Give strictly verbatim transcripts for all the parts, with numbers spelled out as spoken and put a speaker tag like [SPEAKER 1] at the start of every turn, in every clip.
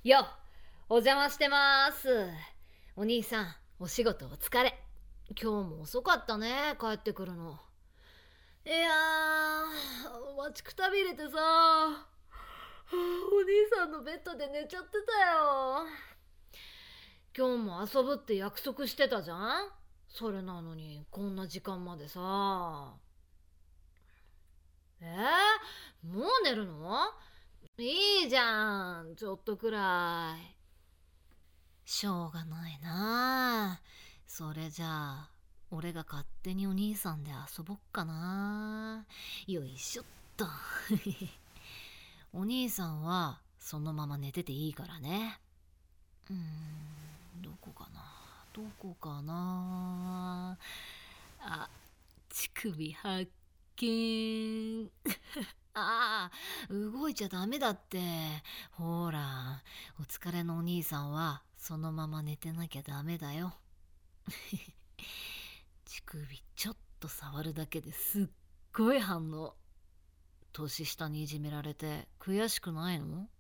[SPEAKER 1] よ、お邪魔してます。お兄さん、お仕事お疲れ。今日も遅かったね、帰ってくるの。いやー、待ちくたびれてさ、お兄さんのベッドで寝ちゃってたよ。今日も遊ぶって約束してたじゃん。それなのにこんな時間までさ。えー、もう寝るの？いいじゃん、ちょっとくらい。しょうがないなあ。それじゃあ俺が勝手にお兄さんで遊ぼっかな。よいしょっと。お兄さんはそのまま寝てていいからね。うーん、どこかなどこかな。あ、乳首発見。ああ、動いちゃダメだって。ほら、お疲れのお兄さんはそのまま寝てなきゃダメだよ。乳首ちょっと触るだけですっごい反応。年下にいじめられて悔しくないの？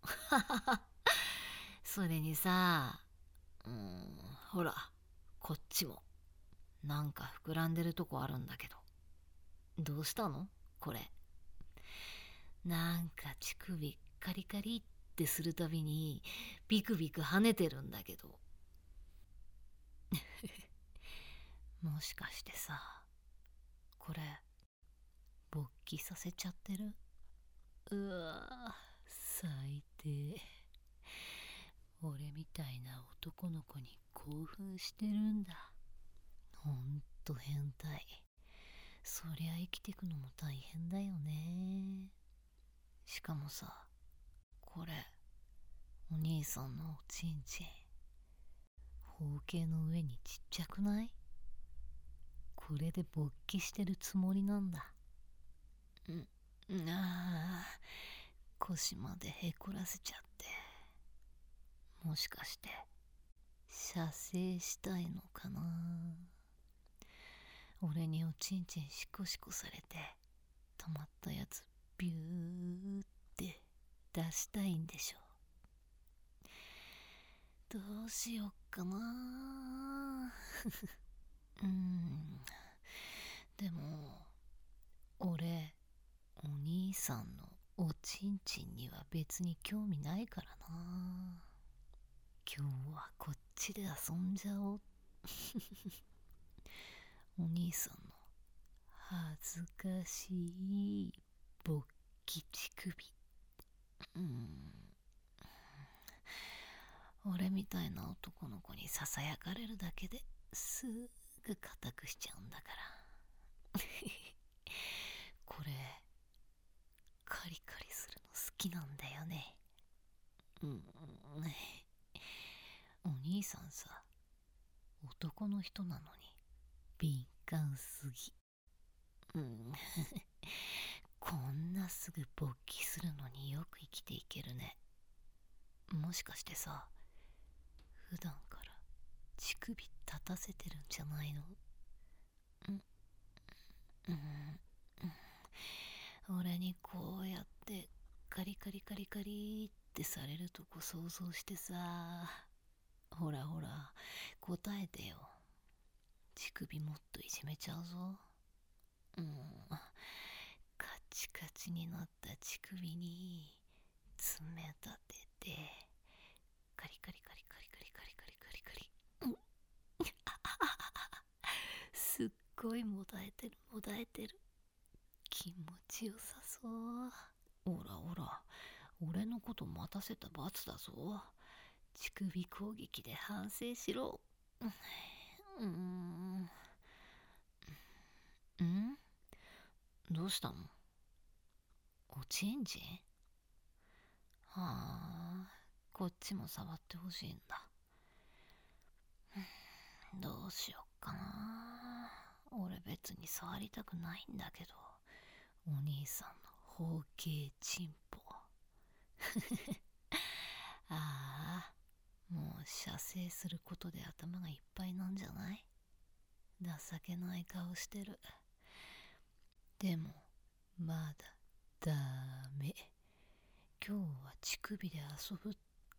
[SPEAKER 1] それにさ、うーん、ほら、こっちもなんか膨らんでるとこあるんだけど。どうしたのこれ？なんか乳首カリカリってするたびにビクビク跳ねてるんだけど。もしかしてさ、これ勃起させちゃってる？うわ、最低。俺みたいな男の子に興奮してるんだ。ほんと変態。そりゃ生きてくのも大変だよね。しかもさ、これお兄さんのおちんちん包茎の上にちっちゃくない？これで勃起してるつもりなんだ。ん、ああ、腰までへこらせちゃって。もしかして射精したいのかな。俺におちんちんシコシコされて溜まったやつビューって出したいんでしょ。どうしよっかな。うん、でも俺お兄さんのおちんちんには別に興味ないからな。今日はこっちで遊んじゃおう。お兄さんの恥ずかしい勃起乳首。うん、俺みたいな男の子にささやかれるだけですぐ固くしちゃうんだから。これカリカリするの好きなんだよね。うん、お兄さんさ、男の人なのに敏感すぎ。うん、こんなすぐ勃起するのによく生きていけるね。もしかしてさ、普段から乳首立たせてるんじゃないの？うん、うん、俺にこうやってカリカリカリカリってされるとこ想像してさ。ほらほら、答えてよ。乳首もっといじめちゃうぞ。うん、カチカチになった乳首に爪立ててカリカリカリカリカリカリカリカリカリ、うん、すっごいもだえてるもだえてる。気持ちよさそう。ほらほら、俺のこと待たせた罰だぞ。乳首攻撃で反省しろ。うーん、んどうしたの？おちんちん？はあ、こっちも触ってほしいんだ。どうしよっかな。俺別に触りたくないんだけど、お兄さんの包茎チンポ。ああ、もう射精することで頭がいっぱいなんじゃない？情けない顔してる。でもまだダメ。今日は乳首で遊ぶっ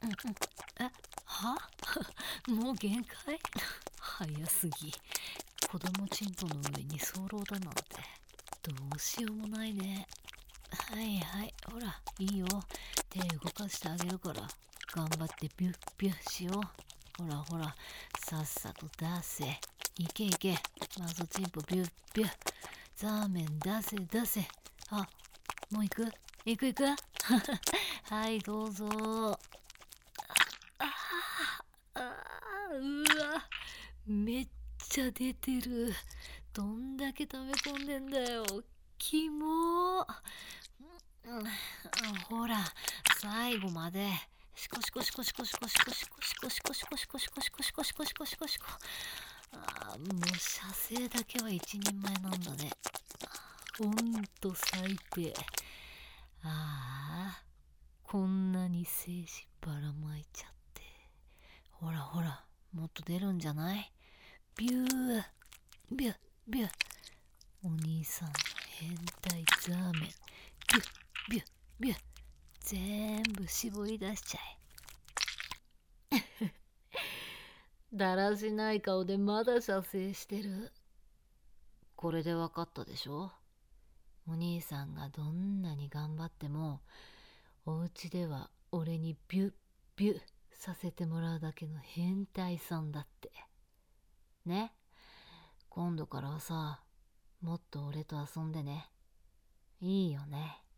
[SPEAKER 1] うんうん。え、はもう限界早すぎ。子供チンポの上に早漏だなんてどうしようもないね。はいはい、ほらいいよ、手動かしてあげるから頑張ってビュッビュッしよう。ほらほら、さっさと出せ。いけいけ、マゾチンポビュッビュッ。ザーメン出せ出せ。あ、もう行く行く行くはいどうぞ。あああ、うわ、めっちゃ出てる。どんだけ溜め込んでんだよ、キモー。うん、ほら最後までシコシコシコシコシコシコシコシコシコシコシコシコシコシコシコシコシコシコ。あー、もう射精だけは一人前なんだね。ほんと最低。ああ、こんなに精子ばらまいちゃって。ほらほら、もっと出るんじゃない？ビュービュービュー。お兄さんの変態ザーメン、ビュッビュッビュッ。全部絞り出しちゃえ。だらしない顔でまだ射精してる。これでわかったでしょ？お兄さんがどんなに頑張ってもお家では俺にビュッビュッさせてもらうだけの変態さんだってね。今度からはさ、もっと俺と遊んでね。いいよね。